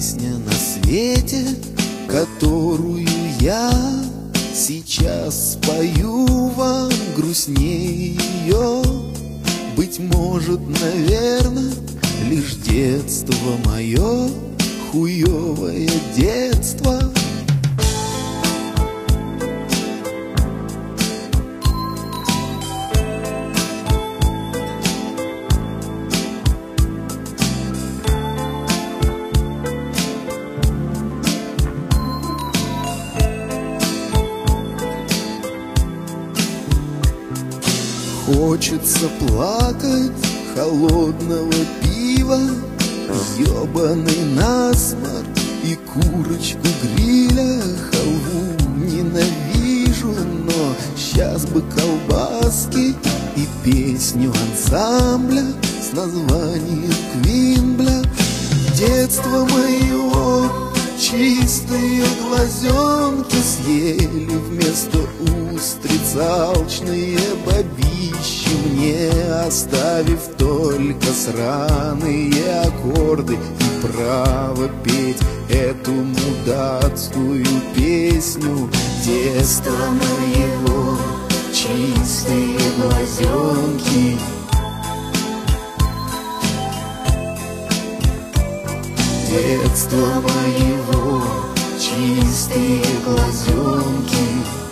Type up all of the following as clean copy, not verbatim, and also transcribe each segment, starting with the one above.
песня на свете, которую я сейчас спою вам, грустнее ее. Быть может, наверно, лишь детство мое, хуевое детство. Хочется плакать холодного пива, ёбаный насморк и курочку гриля. Халву ненавижу, но щас бы колбаски и песню ансамбля с названием Квин, бля. Детство моего чистые глазенки съели вместо устриц алчные бабищи, мне оставив только сраные аккорды и право петь эту мудацкую песню. Детство моего чистые глазенки, детство моего чистые глазенки,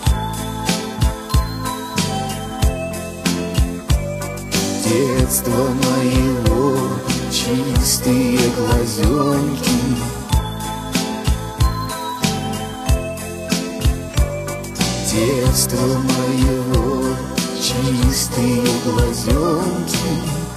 детство моего чистые глазенки, детство моего чистые глазенки.